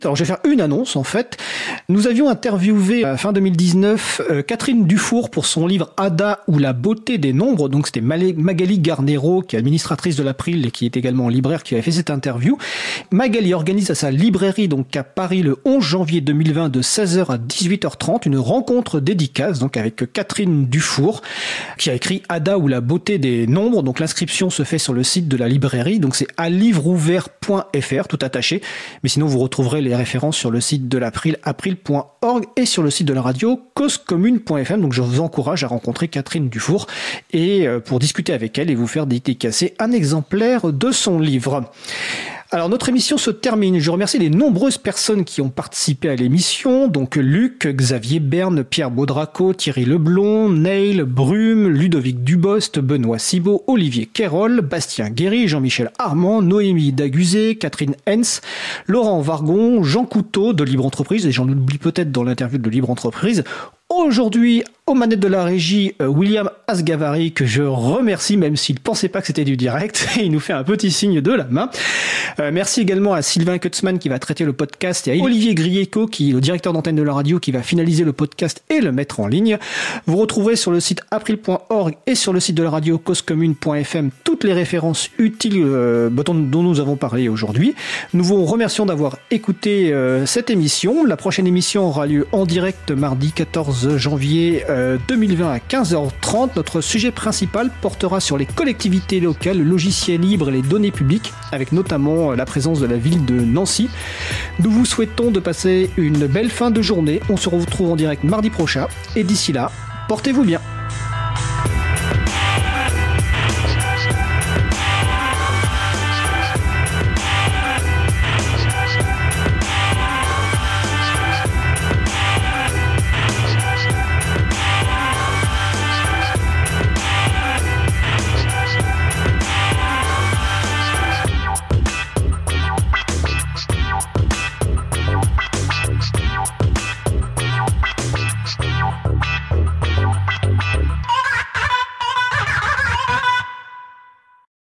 Alors je vais faire une annonce en fait. Nous avions interviewé fin 2019 Catherine Dufour pour son livre Ada ou la beauté des nombres. Donc c'était Magali Garnero qui est administratrice de l'April et qui est également libraire qui avait fait cette interview. Magali organise à sa librairie donc à Paris le 11 janvier 2020 de 16h à 18h30 une rencontre dédicace donc avec Catherine Dufour qui a écrit Ada ou la beauté des nombres. Donc l'inscription se fait sur le site de la librairie. Donc c'est alivreouvert.fr tout attaché. Mais sinon vous retrouverez les références sur le site de l'April, april.org et sur le site de la radio, causecommune.fm. Donc je vous encourage à rencontrer Catherine Dufour et pour discuter avec elle et vous faire dédicacer un exemplaire de son livre. Alors notre émission se termine. Je remercie les nombreuses personnes qui ont participé à l'émission. Donc Luc, Xavier Berne, Pierre Baudraco, Thierry Leblond, Neil, Brume, Ludovic Dubost, Benoît Cibot, Olivier Quérol, Bastien Guéry, Jean-Michel Armand, Noémie Daguzé, Catherine Hens, Laurent Vargon, Jean Couteau de Libre Entreprise, et j'en oublie peut-être dans l'interview de Libre Entreprise. Aujourd'hui, aux manettes de la régie, William Asgavari, que je remercie, même s'il ne pensait pas que c'était du direct. Il nous fait un petit signe de la main. Merci également à Sylvain Kutzmann qui va traiter le podcast et à Olivier Grieco, qui est le directeur d'antenne de la radio, qui va finaliser le podcast et le mettre en ligne. Vous retrouverez sur le site april.org et sur le site de la radio causecommune.fm toutes les références utiles dont nous avons parlé aujourd'hui. Nous vous remercions d'avoir écouté cette émission. La prochaine émission aura lieu en direct mardi 14 janvier 2020 à 15h30. Notre sujet principal portera sur les collectivités locales, le logiciel libre et les données publiques, avec notamment la présence de la ville de Nancy. Nous vous souhaitons de passer une belle fin de journée. On se retrouve en direct mardi prochain et d'ici là, portez-vous bien.